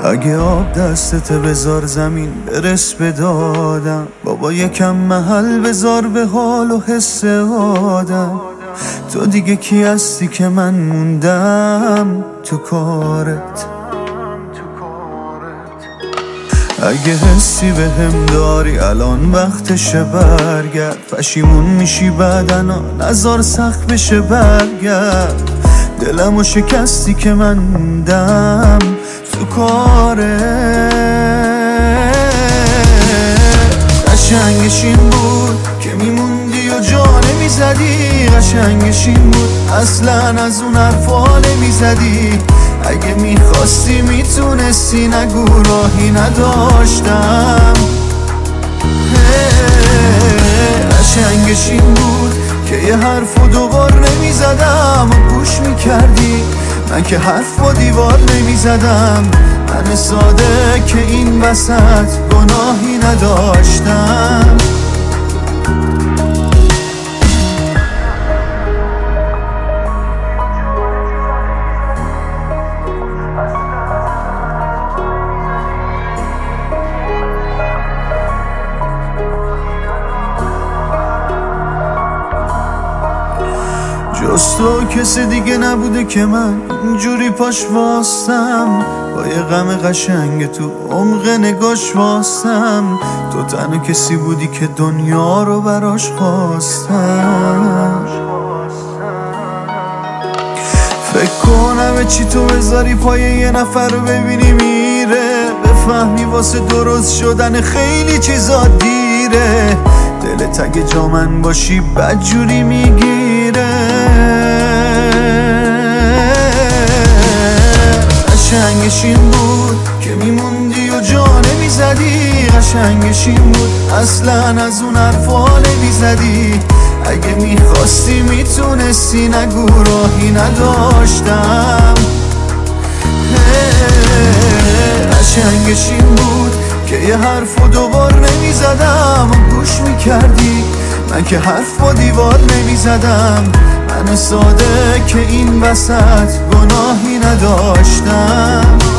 اگه آب دستت بذار زمین برس به دادم، بابا یکم محل بذار به حال و حس آدم. تو دیگه کی هستی که من موندم تو کارت؟ اگه حسی به هم داری الان وقتشه برگرد، پشیمون میشی بعدنا نظر سخت بشه برگرد. دلمو شکستی که من موندم تو کارت. قشنگش این بود که میموندی و جا نمیزدی، قشنگش این بود اصلا از اون حرفا نمیزدی. اگه میخواستی میتونستی، نگو راهی نداشتم. قشنگش این بود که یه حرفو دوبار نمیزدم و گوش میکردی. من که حرف با دیوار نمیزدم، من ساده که این وسط گناهی نداشتم. جز تو کسی دیگه نبوده که من اینجوری پاش واستم، با یه غم قشنگ تو عمق نگاش واستم. تو تنها کسی بودی که دنیا رو براش خواستم. فکر کنم چی تو بذاری پای یه نفر رو ببینی میره، بفهمی واسه درست شدن خیلی چیزا دیره. دلت اگه جا من باشی بدجوری میگیره. قشنگش این بود که میموندی و جا نمیزدی، قشنگش این بود اصلا از اون حرفا نمیزدی. اگه میخواستی میتونستی، نگو راهی نداشتم. قشنگش این بود که یه حرفو دوبار نمیزدم و گوش میکردی. من که حرف با دیوار نمیزدم، من ساده که این وسط گناهی نداشتم.